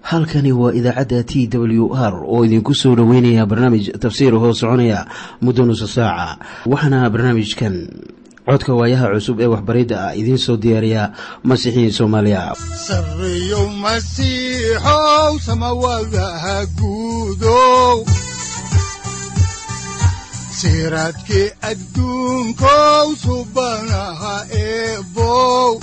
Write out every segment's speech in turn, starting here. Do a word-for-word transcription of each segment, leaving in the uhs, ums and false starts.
halkani waa idaacadda T W R oo idinku soo dhaweynaya barnaamij tafsiir hoo soconaya muddo nusu saaca. Waxaana barnaamijkan codka waayaha cusub ee waxbaridda ah idin soo diyaariya Masiixiin Soomaaliya. Sarreeyo Masiixow samawadaha guudow, siraadkii adduunkow subanaha eebow.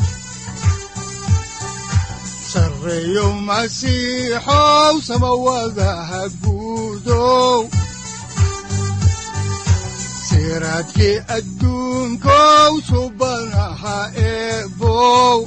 Sarreeyo Masiixow samawadaha guudow, siraadkii adduunkow subanaha eebow.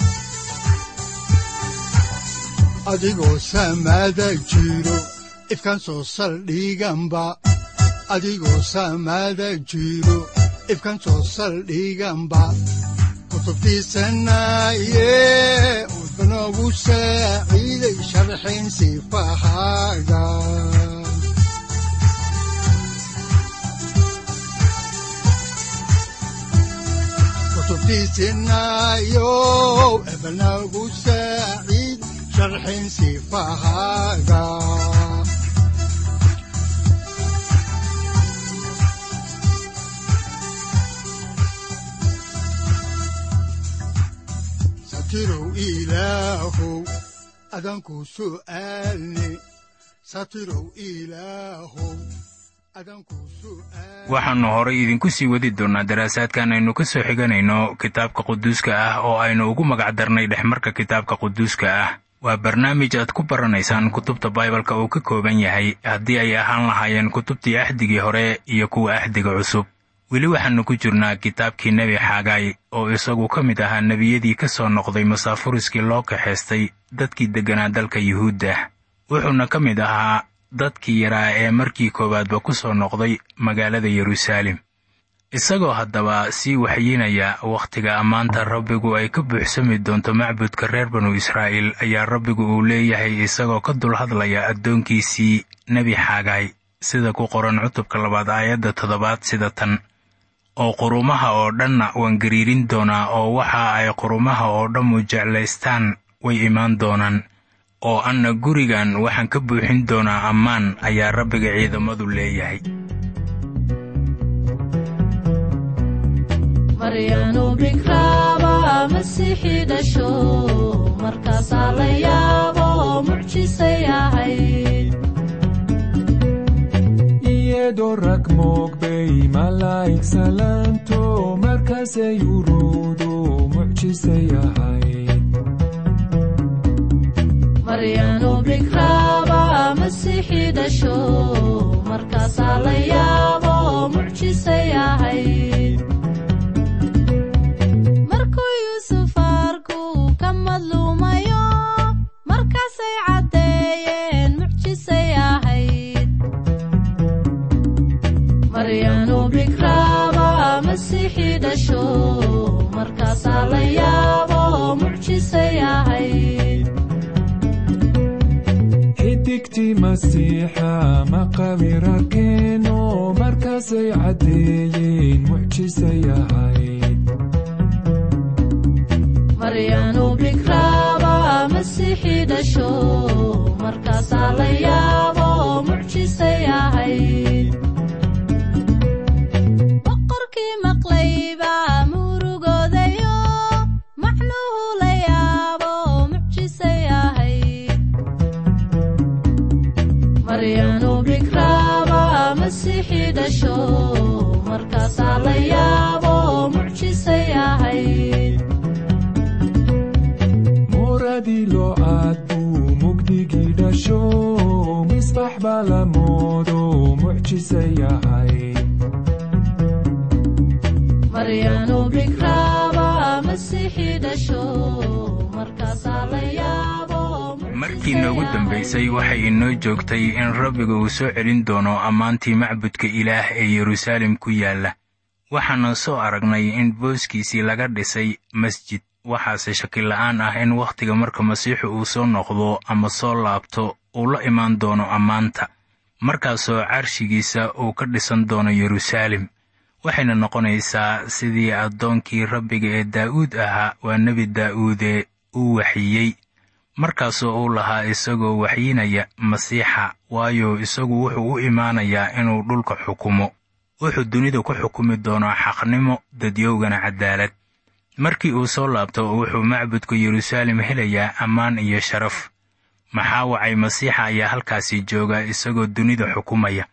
Adigoo samada jiro ifkaan soo saldhiganba, adigoo samada jiro ifkaan soo saldhiganba. Kutubtiisanaye udbanogu saaciiday sharxin sifahaaga. Kutubtiisanayo ebanagu saaciid sharxin sifahaaga. Satirow Ilaahow adanku su'aalni, Satirow Ilaahow adanku su'aalni. waxaannu horay idinku sii wadi doonnaa daraasaadkan aynu ka soo xiganayno kitaabka quduuska ah oo aynu ugu magacdarnay dhexmarka kitaabka quduuska ah. waa barnaamij aad ku baranaysaan kutubta Baibalka uu ka kooban yahay, haddii ay ahaan lahaayeen kutubtii ahdigii hore iyo kuwa ahdiga cusub. weli waxaannu ku jirnaa kitaabkii nebi Xaagay oo isagu ka mid ahaa nebiyadii ka soo noqday masaafuriskii loo kaxaystay dadkii degganaa dalka Yuhuudda. wuxuuna ka mid ahaa dadkii yaraa ee markii koowaadba ku soo noqday magaalada Yeruusaalem. isagoo haddaba sii waxyinaya wakhtiga ammaanta Rabbigu ay ka buuxsami doonto macbudka reer banu Israa'iil, ayaa Rabbigu uu leeyahay isagoo ka dul hadlaya addoonkiisii nebi Xaagay sida ku qoran cutubka labaad aayadda toddobaad sida tan: oo qurumaha oo dhanna waan gariirin doonaa, oo waxa ay qurumaha oo dhammu jeclaystaan way imaan doonaan, oo anna gurigan waxaan ka buuxin doonaa ammaan, ayaa Rabbiga ciidamadu leeyahay. Maryanu bikraba Masiixi dhasho, markaasaa la yaabo mucjisay ahayd. iyadoo rag moogbay malaa'ig salaanto, markaasay uruudu mucjisay ahayd. Maryanu bikraba Masiixi dhasho, markaasaa la yaabo mucjisay ahayd. markuu Yuusuf arku ka madluumayo, markaasay caddeeyeen mucjisay ahayd. Maryanu bikraba Masiixi dhasho, markaasaa la yaabo mucjisay ahayd. xidigtii Masiixa maqabira keeno, markaasay caddeeyeen mucjisay ahayd. Maryanu bikraba Masiixi dhasho, markaasaa la yaabo mucjisay ahayd. boqorkii maqlayba murugoodayo, macnuhu la yaabo mucjisay ahayd. Maryanu bikraba Masiixi dhasho, markaasaa la yaabo mucjisay ahayd. muradii loo aad buu mugdigii dhasho, misbax baa la moodo mucjisay ahayd. Maryanu bikraba Masiixi dhasho, markaasaa la yaabo. markii noogu dambaysay waxay inoo joogtay in Rabbigu uu soo celin doono ammaantii macbudka Ilaah ee Yeruusaalem ku yaalla. waxaana soo aragnay in booskiisii laga dhisay masjid. waxaase shakila'aan ah in wakhtiga marka Masiixu uu soo noqdo ama soo laabto uu la imaan doono ammaanta, markaasoo carshigiisa uu ka dhisan doono Yeruusaalem. waxayna noqonaysaa sidii addoonkii Rabbiga ee Daa'uud ahaa, waa nebi Daa'uude uu waxiyey markaasoo uu lahaa isagoo waxyinaya masiixa, waayo isagu wuxuu u imaanayaa inuu dhulka xukumo. wuxuu dunida ku xukumi doonaa xaqnimo, dadyowgana cadaalad. markii uu soo laabto wuxuu macbudka Yeruusaalem helayaa ammaan iyo sharaf. maxaa wacay masiixa ayaa halkaasi jooga isagoo dunida xukumaya.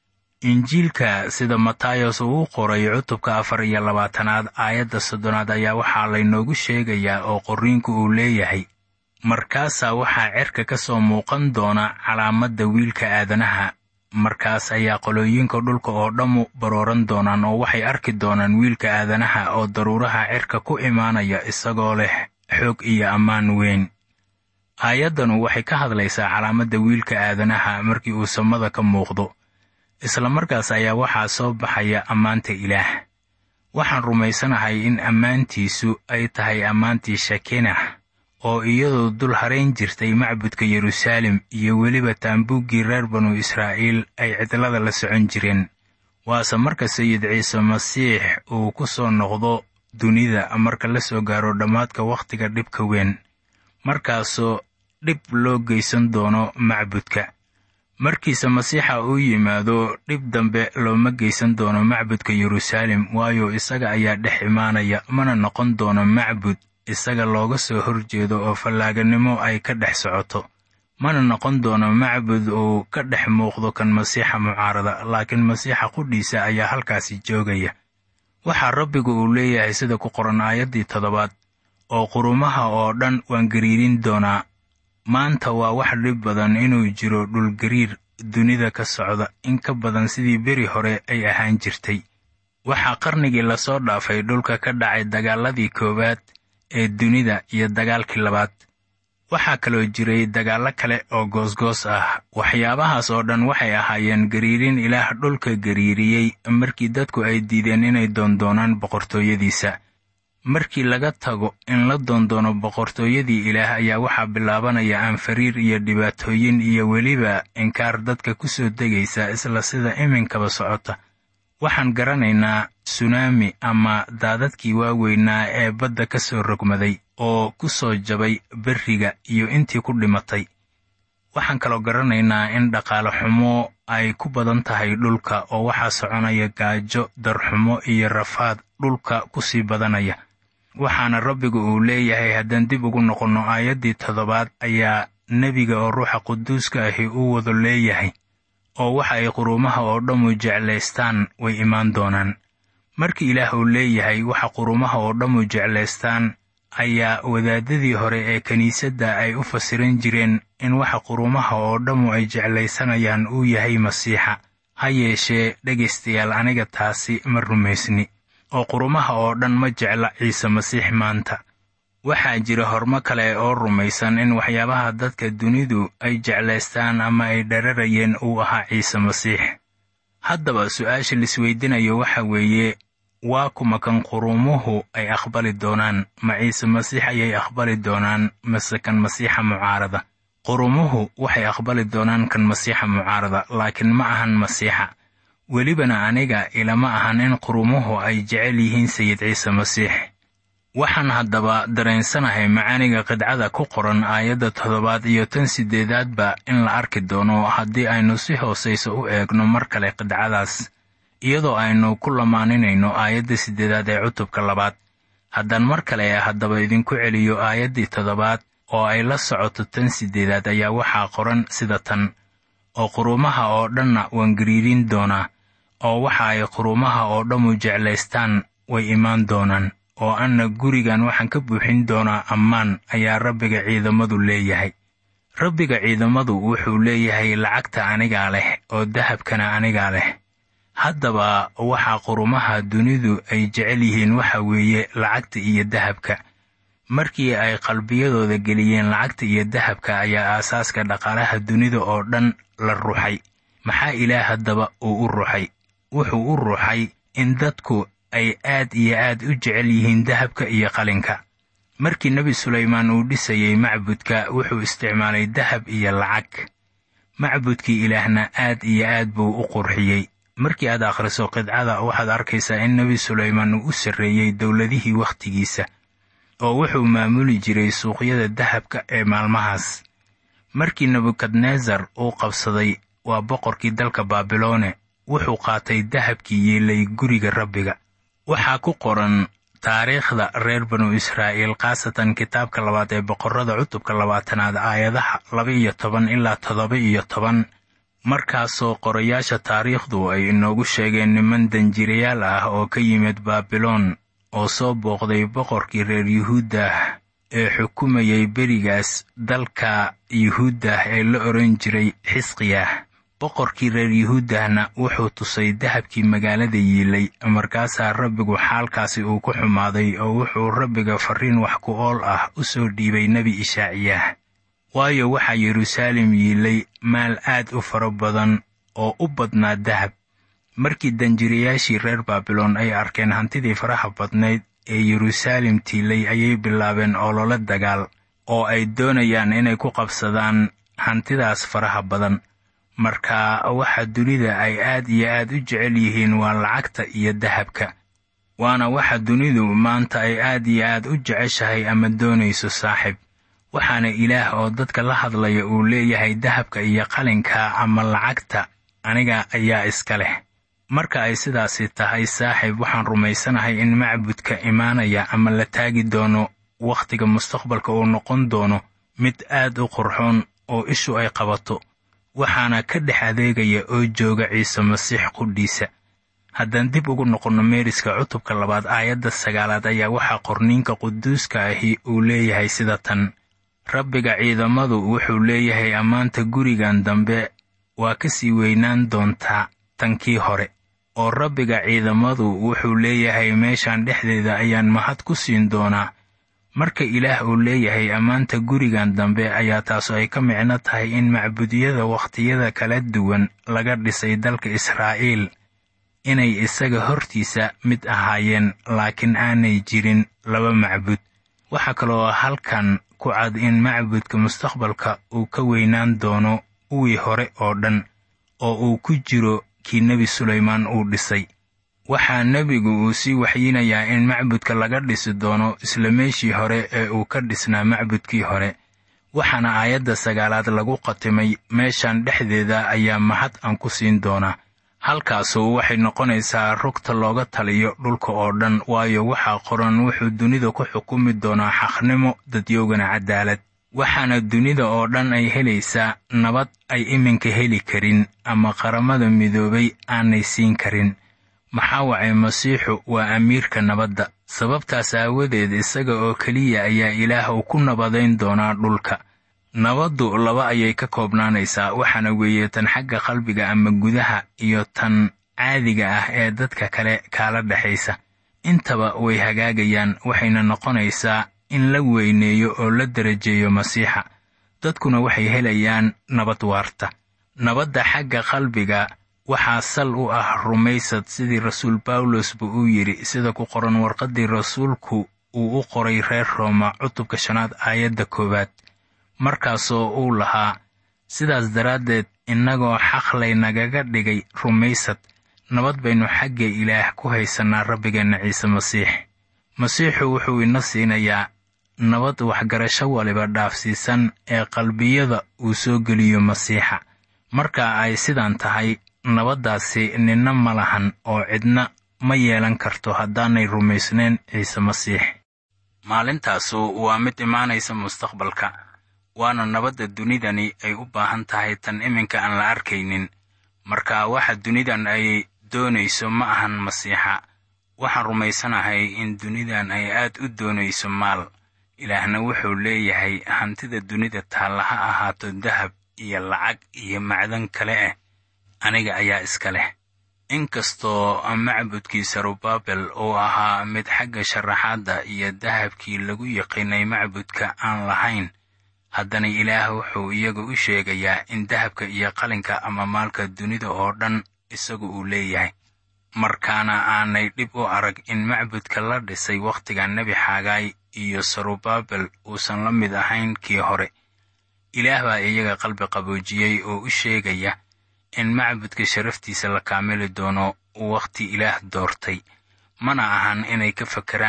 injiilka sida Matayos uu qoray cutubka afar iyo labaatanaad aayadda soddonaad ayaa waxaa laynoogu sheegayaa oo qorriinku uu leeyahay, markaasaa waxaa cerka ka soo muuqan doona calaamadda wiilka aadanaha. markaas ayaa qolooyinka dhulka oo dhammu barooran doonaan oo waxay arki doonaan wiilka aadanaha oo daruuraha cerka ku imaanaya isagoo leh xoog iyo ammaan weyn. aayaddanu waxay ka hadlaysaa calaamadda wiilka aadanaha markii uu samada ka muuqdo. isla markaas ayaa waxaa soo baxaya ammaanta Ilaah. waxaan rumaysanahay in ammaantiisu ay tahay ammaantii Shekinah oo iyadoo dul harayn jirtay macbudka Yeruusaalem iyo weliba taambuuggii reer banu Israa'iil ay cidlada la socon jireen. waase marka Sayid Ciise Masiix uu ku soo noqdo dunida marka la soo gaaro dhammaadka wakhtiga dhibka weyn, markaasoo dhib loo geysan doono macbudka. markiisa masiixa uu yimaado, dhib dambe looma geysan doono macbudka Yeruusaalem, waayo isaga ayaa dhex imaanaya, mana noqon doono macbud isaga looga soo horjeedo oo fallaaganimo ay ka dhex socoto. mana noqon doono macbud uu ka dhex muuqdo kan masiixa mucaarada, laakiin masiixa qudhiisa ayaa halkaasi joogaya. waxaa rabbigu uu leeyahay sida ku qoran aayaddii toddobaad, oo qurumaha oo dhan waan gariirin doonaa. maanta waa wax dhib badan inuu jiro dhulgariir dunida ka socda, in ka badan sidii beri hore ay ahaan jirtay. waxaa qarnigii la soo dhaafay dhulka ka dhacay dagaaladii koowaad ee dunida iyo dagaalkii labaad. waxaa kaloo jiray dagaallo kale oo goosgoos ah. waxyaabahaas oo dhan waxay ahaayeen gariirin Ilaah dhulka gariiriyey markii dadku ay diideen inay doondoonaan boqortooyadiisa. markii laga tago in la doondoono boqortooyadii Ilaah ayaa waxaa bilaabanaya aanfariir iyo dhibaatooyin iyo weliba inkaar dadka ku soo degaysa, isla sida iminkaba socota. waxaan garanaynaa tsunami ama daadadkii waaweynaa ee badda ka soo rogmaday oo ku soo jabay berriga iyo intii ku dhimatay. waxaan kaloo garanaynaa in dhaqaale xumo ay ku badan tahay dhulka oo waxaa soconaya gaajo, darxumo iyo rafaad dhulka ku sii badanaya. waxaana rabbigu uu leeyahay, haddaan dib ugu noqonno aayaddii toddobaad, ayaa nebiga oo ruuxa quduuska ahi uu wado leeyahay, oo waxa ay qurumaha oo dhammu jeclaystaan way imaan doonaan. markii Ilaah uu leeyahay waxa qurumaha oo dhammu jeclaystaan, ayaa wadaadadii hore ee kiniisadda ay u fasiran jireen in waxa qurumaha oo dhammu ay jeclaysanayaan uu yahay masiixa. ha yeeshee dhegaystayaal, aniga taasi ma rumaysni, oo qurumaha oo dhan ma jecla Ciise Masiix maanta. waxaa jira hormo kale oo rumaysan in waxyaabaha dadka dunidu ay jeclaystaan ama ay dhararayeen uu ahaa Ciise Masiix. haddaba su'aasha lisweydinayo waxa weeye, waa kuma kan qurumuhu ay aqbali doonaan? ma Ciise Masiix ayay aqbali doonaan mase kan masiixa mucaarada? qurumuhu waxay aqbali doonaan kan masiixa mucaarada, laakiin ma ahan masiixa. welibana aniga ilama ahan in qurumuhu ay jecel yihiin Sayid Ciise Masiix. waxaan haddaba dareensanahay macaaniga qidcada ku qoran aayadda toddobaad iyo tan siddeedaadba in la arki doono haddii aynu si hoosaysa u eegno mar kale qidcadaas, iyadoo aynu ku lamaaninayno aayadda siddeedaad ee cutubka labaad. haddaan mar kale haddaba idinku celiyo aayaddii toddobaad oo ay la socoto tan siddeedaad, ayaa waxaa qoran sida tan, oo qurumaha oo dhanna waan gariirin doonaa, oo waxa ay qurumaha oo dhammu jeclaystaan way imaan doonaan, oo anna gurigan waxaan ka buuxin doonaa ammaan, ayaa Rabbiga ciidamadu leeyahay. Rabbiga ciidamadu wuxuu leeyahay, lacagta anigaa leh oo dahabkana anigaa leh. haddaba waxaa qurumaha dunidu ay jecel yihiin waxa weeye lacagta iyo dahabka. markii ay qalbiyadooda geliyeen lacagta iyo dahabka ayaa aasaaska dhaqaalaha dunida oo dhan la ruxay. maxaa Ilaah haddaba uu u ruxay? wuxuu u ruxay in dadku ay aad iyo aad u jecel yihiin dahabka iyo qalinka. markii Nebi Sulaymaan uu dhisayay macbudka, wuxuu isticmaalay dahab iyo lacag. macbudkii Ilaahna aad iyo aad buu u qurxiyey. markii aad akhriso qidcada waxaad arkaysaa in Nebi Sulaymaan uu u sarreeyey dowladihii wakhtigiisa. oo wuxuu maamuli jiray suuqyada dahabka ee maalmahaas. markii nebukadnesar uu qabsaday, waa boqorkii dalka baabiloone, wuxuu qaatay dahabkii yeelay guriga rabbiga. waxaa ku qoran taariikhda reer banu israa'iil, khaasatan kitaabka labaad ee boqorrada cutubka labaatanaad aayadaha laba iyo toban ilaa toddoba iyo toban. markaasoo qorayaasha taariikhdu ay inoogu sheegeen niman danjirayaal ah oo ka yimid baabiloon oo soo booqday boqorkii reer yuhuuddah ee xukumayay berigaas dalka yuhuuddah ee la oran jiray xisqiyah. boqorkii reer yuhuuddahna wuxuu tusay dahabkii magaalada yiilay. markaasaa rabbigu xaalkaasi uu ku xumaaday oo wuxuu rabbiga farriin wax ku ool ah u soo dhiibay nebi ishaaciyah. waayo waxaa yeruusaalem yiilay maal aad u fara badan oo u badnaa dahab. markii danjirayaashii reer baabiloon ay arkeen hantidii faraha badnayd ee yeruusaalem tiilay, ayay bilaabeen olole dagaal oo ay doonayaan inay ku qabsadaan hantidaas faraha badan. marka waxa dunida ay aad iyo aad u jecel yihiin waa lacagta iyo dahabka, waana waxa dunidu maanta ay aad iyo aad u jeceshahay ama doonayso saaxib. waxaana ilaah oo dadka la hadlaya uu leeyahay dahabka iyo qalinka ama lacagta aniga ayaa iska leh. marka ay sidaasi tahay saaxib, waxaan rumaysanahay in macbudka imaanaya ama la taagi doono wakhtiga mustaqbalka uu noqon doono mid aad u qurxoon oo ishu ay qabato, waxaana ka dhex adeegaya oo jooga ciise masiix qudhiisa. haddaan dib ugu noqonno meeriska cutubka labaad aayadda sagaalaad, ayaa waxaa qorniinka quduuska ahi uu leeyahay sida tan: rabbiga ciidamadu wuxuu leeyahay ammaanta gurigan dambe waa ka sii weynaan doontaa tankii hore. oo rabbiga ciidamadu wuxuu leeyahay meeshaan dhexdeeda ayaan mahad ku siin doonaa. marka ilaah uu leeyahay ammaanta gurigan dambe, ayaa taasu ay ka micno tahay in macbudyada wakhtiyada kala duwan laga dhisay dalka Israa'iil inay isaga hortiisa mid ahaayeen, laakiin aanay jirin laba macbud. waxaa kaloo halkan ku cad in macbudka mustaqbalka uu ka weynaan doono kuwii hore oo dhan, oo uu ku jiro kii nebi Sulaymaan uu dhisay. waxaa nebigu uu sii waxyinayaa in macbudka laga dhisi doono isla meeshii hore ee uu ka dhisnaa macbudkii hore. waxaana aayadda sagaalaad lagu qatimay, meeshaan dhexdeeda ayaa mahad aan ku siin doonaa. halkaasu waxay noqonaysaa rugta looga taliyo dhulka oo dhan, waayo waxaa qoran wuxuu dunida ku xukumi doonaa xaqnimo, dadyoogana cadaalad. waxaana dunida oo dhan ay helaysaa nabad ay iminka heli karin ama qaramada midoobay aanay siin karin. maxaa wacay masiixu waa amiirka nabadda. sababtaas aawadeed isaga oo keliya ayaa ilaah uu ku nabadayn doonaa dhulka. nabaddu laba ayay ka koobnaanaysaa, waxaana weeye tan xagga qalbiga ama gudaha iyo tan caadiga ah ee dadka kale kaala dhexaysa. intaba way hagaagayaan, waxayna noqonaysaa in la weyneeyo oo la darajeeyo masiixa. dadkuna waxay helayaan nabad waarta. nabadda xagga qalbiga waxaa sal u ah rumaysad, sidii rasuul bawlosba uu yidhi, sida ku qoran warqaddii rasuulku uu u qoray reer rooma cutubka shanaad aayadda koowaad. markaasoo uu lahaa: sidaas daraaddeed innagoo xaqlay nagaga dhigay rumaysad, nabad baynu xagga ilaah ku haysannaa rabbigeenna ciise masiix. masiixu wuxuu ina siinayaa nabad waxgarasho waliba dhaafsiisan ee qalbiyada uu soo geliyo masiixa. marka ay sidaan tahay, nabaddaasi ninna ma lahan oo cidna ma yeelan karto haddaanay rumaysnayn ciise masiix. maalintaasu waa mid imaanaysa mustaqbalka, waana nabadda dunidani ay u baahan tahay tan iminka aan la arkaynin. marka waxa dunidan ay doonayso ma ahan masiixa. waxaan rumaysanahay in dunidan ay aad u doonayso maal. ilaahna wuxuu leeyahay hantida dunida taalla ha ahaato dahab iyo lacag iyo macdan kale ah, aniga ayaa iska leh. inkastoo macbudkii Sarubabel uu ahaa mid xagga sharaxaadda iyo dahabkii lagu yaqiinay macbudka aan lahayn, haddana ilaah wuxuu iyaga u sheegayaa in dahabka iyo qalinka ama maalka dunida oo dhan isagu uu leeyahay. markaana aanay dhib u arag in macbudka la dhisay wakhtiga nebi Xagaay iyo Sarubabel uusan la mid ahayn kii hore. ilaah baa iyaga qalbi qaboojiyey oo u sheegaya in macbudka sharaftiisa la kaamili doono wakhti ilaah doortay. mana ahan inay ka fakaraan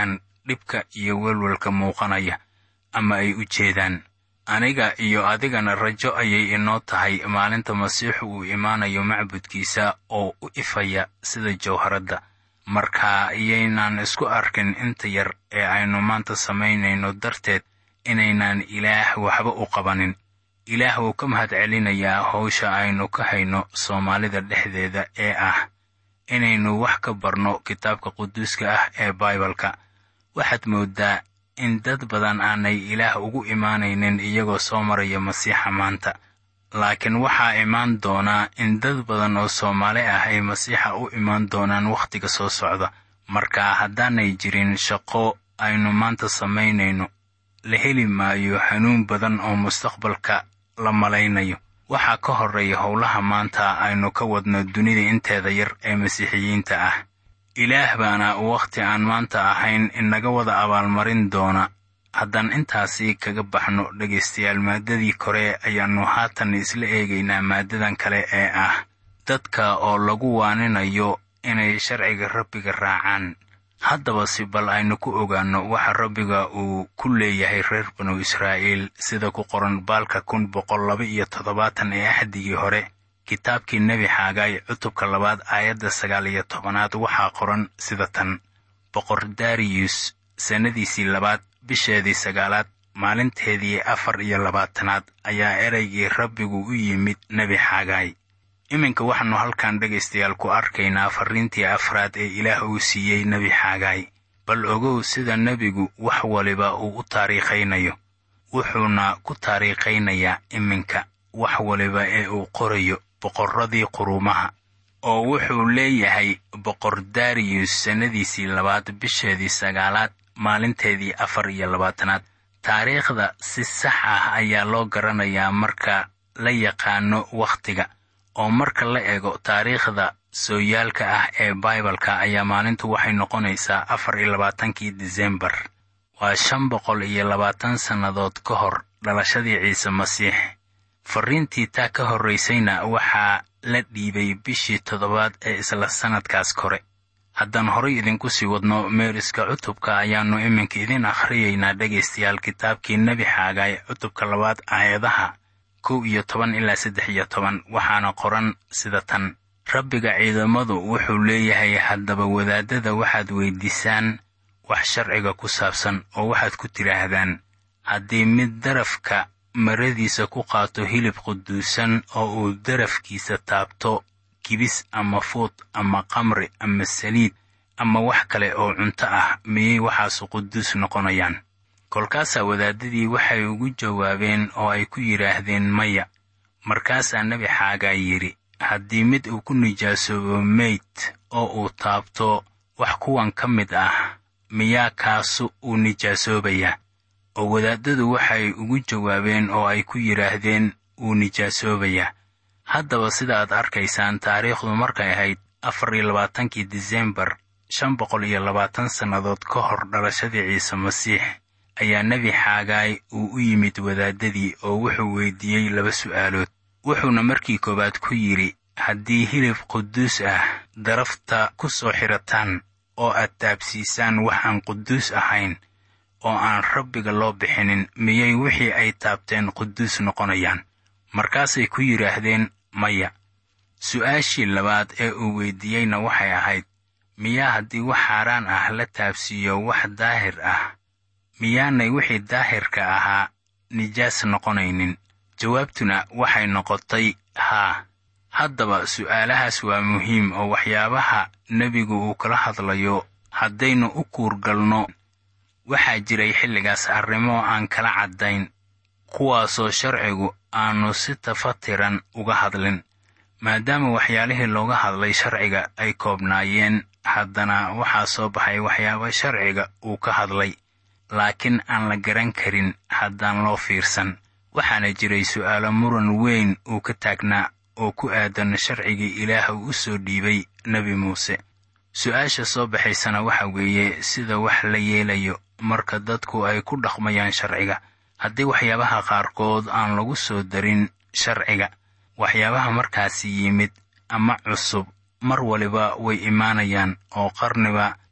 dhibka iyo welwelka muuqanaya ama ay u jeedaan. aniga iyo adigana rajo ayay inoo tahay maalinta masiixu uu imaanayo macbudkiisa oo u ifaya sida jawharadda. marka iyaynaan isku arkin inta yar ee aynu maanta samaynayno darteed inaynaan ilaah waxba u qabanin. ilaah wuu ka mahad celinayaa hawsha aynu ka hayno Soomaalida dhexdeeda ee ah inaynu wax ka barno kitaabka quduuska ah ee Bible-ka. waxaad moodaa in dad badan aanay ilaah ugu imaanaynin iyagoo soo maraya masiixa maanta. laakiin waxaa imaan doona in dad badan oo Soomaali ah ay masiixa u imaan doonaan wakhtiga soo socda. marka haddaanay jirin shaqo aynu maanta samaynayno, la heli maayo hanuun badan oo mustaqbalka la malaynayo. waxaa ka horreeya howlaha maanta aynu ka wadno dunida inteeda yar ee masiixiyiinta ah. ilaah baana wakhti aan maanta ahayn inaga wada abaalmarin doona. haddaan intaasi kaga baxno dhegaystayaal, maaddadii kore ayaannu haatan isla eegaynaa maaddadan kale ee ah dadka oo lagu waaninayo inay sharciga rabbiga raacaan. haddaba si bal aynu ku ogaanno waxa rabbiga uu ku leeyahay reer banu Israa'iil sida ku qoran baalka kun boqol laba iyo toddobaatan ee axdigii hore. kitaabkii nebi Xaagaay cutubka labaad aayadda sagaal iyo tobanaad waxaa qoran sida tan: boqor Dariyus sanadiisii labaad bisheedii sagaalaad maalinteedii afar iyo labaatanaad ayaa ereygii rabbigu u yimid nebi Xaagaay. iminka waxaannu halkan dhegaystayaal ku arkaynaa farriintii afraad ee ilaah uu siiyey nebi Xaagaay. bal ogow sida nebigu wax waliba uu u taariikhaynayo. wuxuuna ku taariikhaynayaa iminka wax waliba ee uu qorayo boqorradii quruumaha. oo wuxuu leeyahay boqor Dariyus sanadiisii labaad bisheedii sagaalaad maalinteedii afar iyo labaatanaad. taariikhda si sax ah ayaa loo garanayaa marka la yaqaano wakhtiga. oo marka la eego taariikhda sooyaalka ah ee Bible-ka ayaa maalintu waxay noqonaysaa afar iyo labaatankii Diseembar. waa shan boqol iyo labaatan sannadood ka hor dhalashadii Ciise Masiix. farriintii taa ka horraysayna waxaa la dhiibay bishii toddobaad ee isla sannadkaas kore. haddaan horay idinku sii wadno meeriska cutubka ayaannu iminka idin akhriyaynaa dhegaystayaal kitaabkii nebi Xaagaay cutubka labaad aayadaha kow iyo toban ilaa saddex iyo toban. waxaana qoran sida tan: rabbiga ciidamadu wuxuu leeyahay, haddaba wadaadada waxaad weydiisaan wax sharciga ku saabsan oo waxaad ku tidhaahdaan, haddii mid darafka maradiisa ku qaato hilib quduusan oo uu darafkiisa taabto kibis ama fuud ama qamri ama saliid ama wax kale oo cunto ah, miyay waxaasu quduus noqonayaan? kolkaasaa wadaadadii waxay ugu jawaabeen oo ay ku yidhaahdeen maya. markaasaa nebi Xaagaay yidhi, haddii mid uu ku nijaasoobo meyd oo uu taabto wax kuwan ka mid ah, miyaa kaasu uu nijaasoobayaa? oo wadaadadu waxay ugu jawaabeen oo ay ku yidhaahdeen uu nijaasoobayaa. haddaba sida aad arkaysaan, taariikhdu markay ahayd afar iyo labaatankii Diseembar shan boqol iyo labaatan sannadood ka hor dhalashadii Ciise Masiix, ayaa nebi Xaagaay uu u yimid wadaadadii oo wuxuu weydiiyey laba su'aalood. wuxuuna markii koowaad ku yidhi, haddii hilib quduus ah darafta ku soo xirataan oo aad taabsiisaan wax aan quduus ahayn oo aan rabbiga loo bixinin, miyay wixii ay taabteen quduus noqonayaan? markaasay ku yidhaahdeen maya. su'aashii labaad ee uu weydiiyeyna waxay ahayd, miyaa haddii wax xaaraan ah la taabsiiyo wax daahir ah, miyaanay wixii daahirka ahaa nijaas noqonaynin? jawaabtuna waxay noqotay haa. haddaba su'aalahaas waa muhiim oo waxyaabaha nebigu uu kala hadlayo haddaynu u kuurgalno. waxaa jiray xilligaas arrimo aan kala caddayn, kuwaasoo sharcigu aanu si tafatiran uga hadlin. maadaama waxyaalihii looga hadlay sharciga ay koobnaayeen, haddana waxaa soo baxay waxyaaba sharciga uu ka hadlay laakiin aan la garan karin haddaan loo fiirsan. waxaana jiray su'aalo muran weyn uu ka taagnaa oo ku aadan sharcigii ilaah uu u soo dhiibay nebi muuse. su'aasha soo baxaysana waxa weeye sida wax la yeelayo marka dadku ay ku dhaqmayaan sharciga. haddii waxyaabaha qaarkood aan lagu soo darin sharciga, waxyaabaha markaasi yimid ama cusub mar waliba way imaanayaan oo qarniba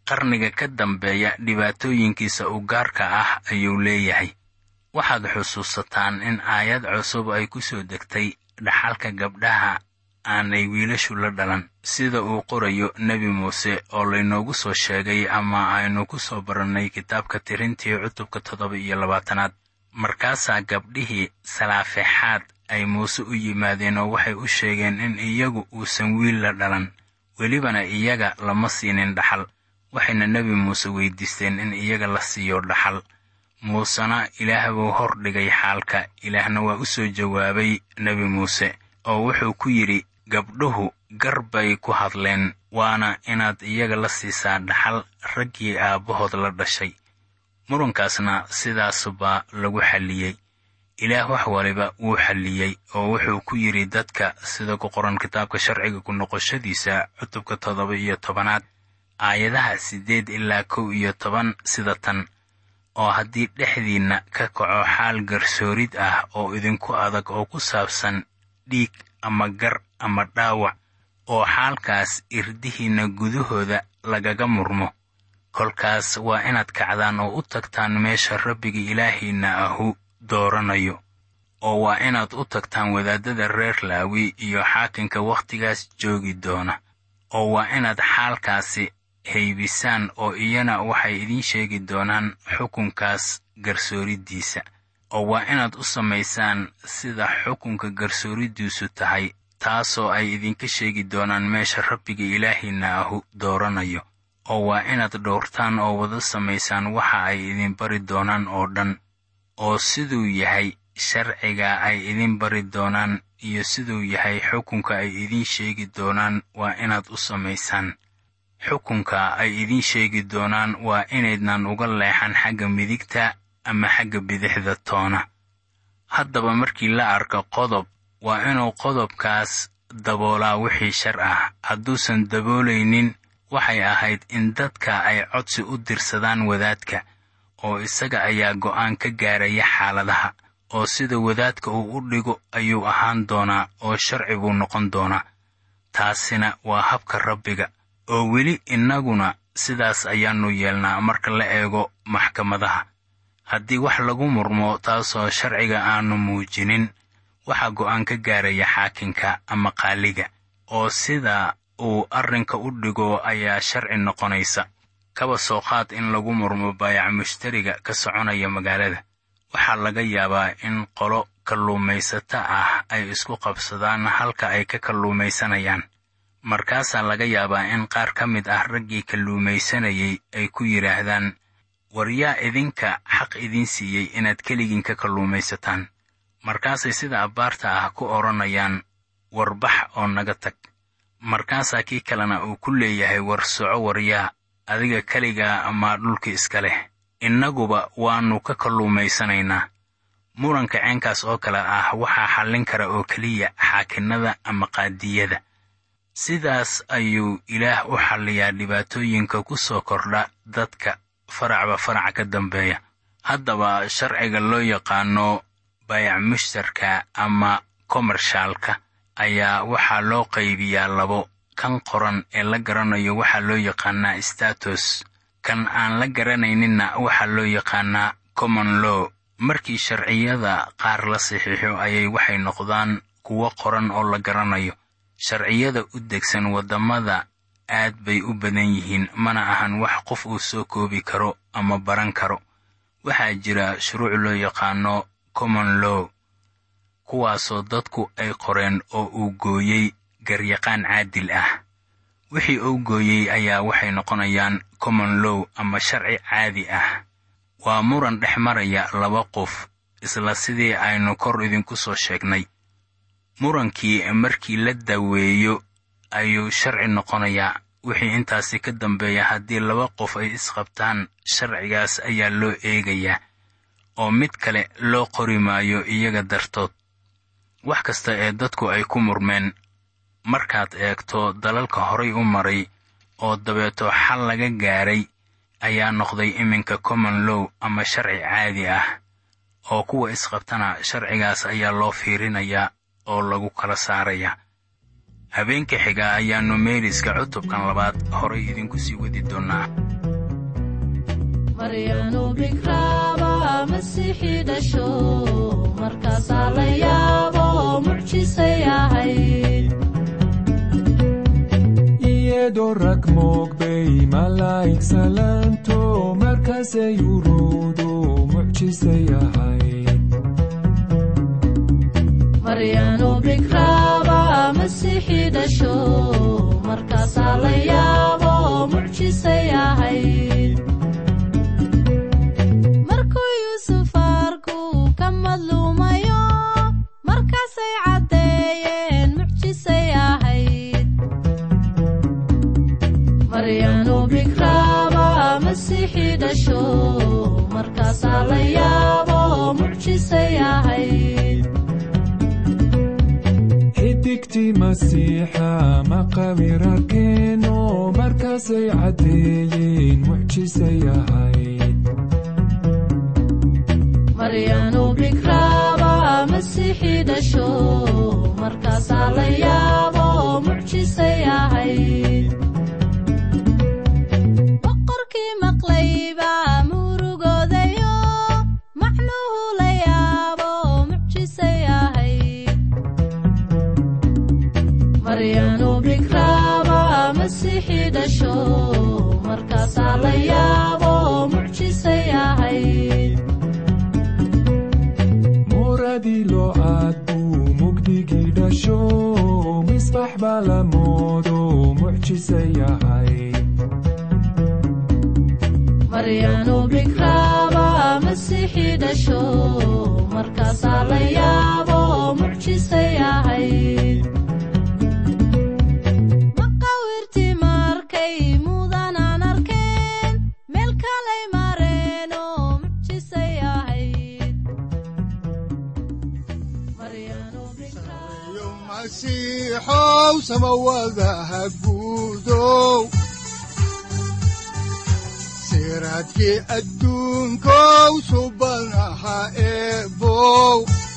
qarniga ka dambeeya dhibaatooyinkiisa u gaarka ah ayuu leeyahay. waxaad xusuusataan in aayad cusub ay ku soo degtay dhaxalka gabdhaha aanay wiilashu la dhalan, sida uu qorayo nebi muuse oo laynoogu soo sheegay ama aynu ku soo barannay kitaabka tirintii cutubka toddoba iyo labaatanaad. markaasaa gabdhihii salaafexaad ay muuse u yimaadeen oo waxay u sheegeen in iyagu uusan wiil la dhalan, welibana iyaga lama siinin dhaxal. waxayna nebi muuse weydiisteen in iyaga la siiyo dhaxal. muusena ilaah buu hor dhigay xaalka. ilaahna waa u soo jawaabay nebi muuse oo wuxuu ku yidhi, gabdhuhu gar bay ku hadleen, waana inaad iyaga la siisaa dhaxal raggii aabbahood la dhashay. murankaasna sidaas baa lagu xalliyey. ilaah wax waliba wuu xalliyey oo wuxuu ku yidhi dadka sida ku qoran kitaabka sharciga ku noqoshadiisa cutubka toddoba iyo tobanaad aayadaha siddeed ilaa kow iyo toban sida tan: oo haddii dhexdiinna ka kaco xaal garsoorid ah oo idinku adag oo ku saabsan dhiig ama gar ama dhaawac, oo xaalkaas irdihiinna gudahooda lagaga murmo, kolkaas waa inaad kacdaan oo u tagtaan meesha rabbiga ilaahiinna ahu dooranayo, oo waa inaad u tagtaan wadaadada reer laawi iyo xaakinka wakhtigaas joogi doona, oo waa inaad xaalkaasi haybisaan oo iyana waxay idiin sheegi doonaan xukunkaas garsooridiisa, oo waa inaad u samaysaan sida xukunka garsooridiisu tahay, taasoo ay idinka sheegi doonaan meesha rabbiga ilaahiinna ahu dooranayo, oo waa inaad dhowrtaan oo wada samaysaan waxa ay idin bari doonaan oo dhan, oo siduu yahay sharciga ay idin bari doonaan iyo siduu yahay xukunka ay idin sheegi doonaan waa inaad u samaysaan. xukunka ay idin sheegi doonaan waa inaydnan uga leexan xagga midigta ama xagga bidixda toona. haddaba markii la arko qodob, waa inuu qodobkaas daboolaa wixii shar ah. hadduusan daboolaynin, waxay ahayd in dadka ay codsi u dirsadaan wadaadka, oo isaga ayaa go'aan ka gaaraya xaaladaha, oo sida wadaadka uu u dhigo ayuu ahaan doonaa oo sharci buu noqon doonaa. taasina waa habka rabbiga, oo weli innaguna sidaas ayaannu yeelnaa marka la eego maxkamadaha. haddii wax lagu murmo taasoo sharciga aanu muujinin, waxaa go'aan ka gaaraya xaakinka ama qaaliga, oo sida uu arrinka u dhigo ayaa sharci noqonaysa. kaba soo qaad in lagu murmo baayac mushtariga ka soconaya magaalada. waxaa laga yaabaa in qolo kalluumaysata ah ay isku qabsadaan halka ay ka kalluumaysanayaan. markaasaa laga yaabaa in qaar ka mid ah raggii kalluumaysanayay ay ku yidhaahdaan, war yaa idinka xaq idiin siiyey inaad keligiin ka kalluumaysataan? markaasay sida abbaarta ah ku odhanayaan, warbax oo naga tag. markaasaa kii kalena uu ku leeyahay, war soco waryaa, adiga keligaa ama dhulka iska leh, innaguba waannu ka kalluumaysanaynaa. muranka ceenkaas oo kale ah waxaa xallin kara oo keliya xaakinnada ama qaadiyada. sidaas ayuu ilaah u xalliyaa dhibaatooyinka ku soo kordha dadka faracba faraca ka dambeeya. haddaba sharciga loo yaqaano baayac mushtarka ama komershaalka ayaa waxaa loo qaybiyaa labo. kan qoran ee la garanayo waxaa loo yaqaanaa status, kan aan la garanayninna waxaa loo yaqaanaa common law. markii sharciyada qaar la saxiixo ayay waxay noqdaan kuwo qoran oo la garanayo. sharciyada u degsan waddamada aad bay u badan yihiin, mana ahan wax qof uu soo koobi karo ama baran karo. waxaa jira shuruuc loo yaqaano common law, kuwaasoo dadku ay qoreen oo uu gooyey garyaqaan caadil ah. wixii uu gooyey ayaa waxay noqonayaan common law ama sharci caadi ah. waa muran dhex maraya laba qof, isla sidii aynu kor idinku soo sheegnay. murankii markii la daweeyo ayuu sharci noqonayaa. wixii intaasi ka dambeeya, haddii laba qof ay isqabtaan, sharcigaas ayaa loo eegayaa oo mid kale loo qori maayo iyaga dartood. wax kasta ee dadku ay ku murmeen, markaad eegto dalalka horay u maray oo dabeeto xal laga gaaray, ayaa noqday iminka common law ama sharci caadi ah, oo kuwa isqabtana sharcigaas ayaa loo fiirinayaa oo lagu kala saaraya. habeenka xiga ayaannu meeriska cutubkan labaad horay idinku sii wadi doonaa. maryanu bikraaba masiixi dhasho markaasaa la yaabo mucjisay ahayd iyadoo rag moogbay malaa'ig salaanto markaasay uruudu mucjisay ahayd maryanu bikraaba masiixi dhasho markaasaa la yaabo mucjisay ahayd markuu yuusuf arku ka madluumayo markaasay caddeeyeen mucjisay ahayd maryanu bikraaba masiixi dhasho markaasaa la yaabo mucjisay ahayd xidigtii masiixa maqabir arkeeno markaasay caddeeyeen mucjisay ahayd maryanu bikraaba masiixi dhasho markaasaa la yaabo mucjisay ahayd boqorkii maqlayba murugoodayo macnuhu la yaabo mucjisay ahayd maryanu bikraaba masiixi dhasho markaasaa la yaabo mucjisay ahayd muradii loo aad buu mugdigii dhasho misbax baa la moodo mucjisay ahayd maryanu bikraaba masiixi dhasho markaasaa la yaabo mucjisay ahayd maqawirtii markay mudanaan arkeen meel kalay mareeno mucjisay ahayd maryanu bikraaba yo masiixow samawadaha guudow siraadkii adduunkow subanaha eebow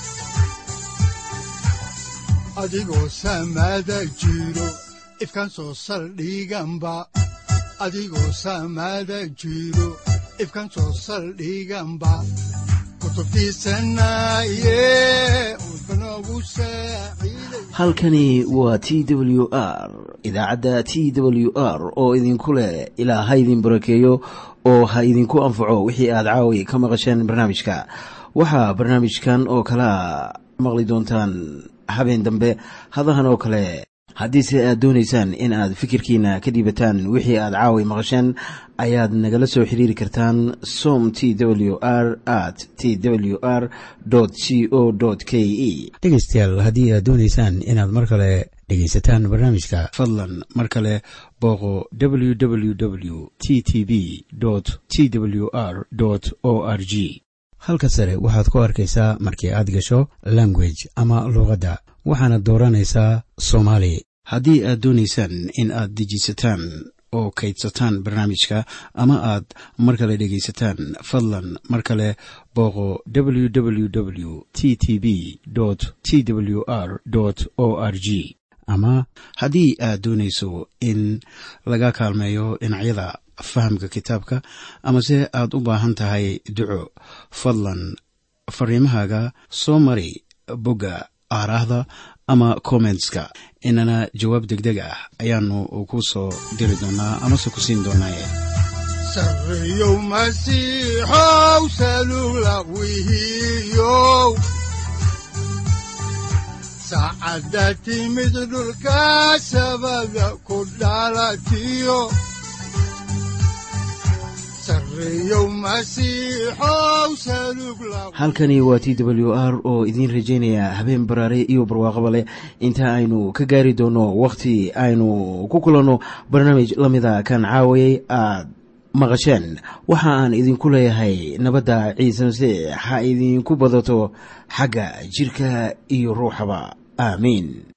adigoo samada jiro ifkan soo saldhiganba adigoo samada jiro ifkan soo saldhiganba kutubtiisanaye udbanogu saaciiday halkani waa t w r idaacadda t w r oo idinku leh ilaa ha idin barakeeyo oo ha idinku anfaco wixii aad caawi ka maqasheen barnaamijka waxaa barnaamijkan oo kala maqli doontaan habeen dambe hadahan oo kale haddiise aad doonaysaan in aad fikirkiina ka dhiibataan wixii aad caawi maqasheen ayaad nagala soo xiriiri kartaan som t w r at t w r c o k e dhegaystayaal haddii aad doonaysaan inaad mar kale dhegaysataan barnaamijka fadlan mar kale booqo w w w t t b t w r o r g halka sare waxaad ku arkaysaa markii aad gasho language ama luuqadda waxaana dooranaysaa soomaali haddii aad doonaysaan in aad dejisataan oo kaydsataan barnaamijka ama aad mar kale dhegaysataan fadlan mar kale booqo w w w t t b t w r o r g ama haddii aad doonayso in laga kaalmeeyo dhinacyada fahamka kitaabka amase aad u baahan tahay duco fadlan fariimahaaga soo mari bogga aaraahda ama commentska inana jawaab degdeg ah ayaanu ku soo diri doonaa amase ku siin doonaaye sarreyow masiixow salugla wihiyow saacadda timid dhulka sabada ku dhalatiyo sarreyow masiixow salugla halkani waa t w r oo idiin rajaynaya habeen baraare iyo barwaaqaba leh inta aynu ka gaari doono wakhti aynu ku kulanno barnaamij la mida kan caawayay aad maqasheen waxa aan idinku leeyahay nabadda ciise masiix ha idinku badato xagga jirka iyo ruuxaba aamiin.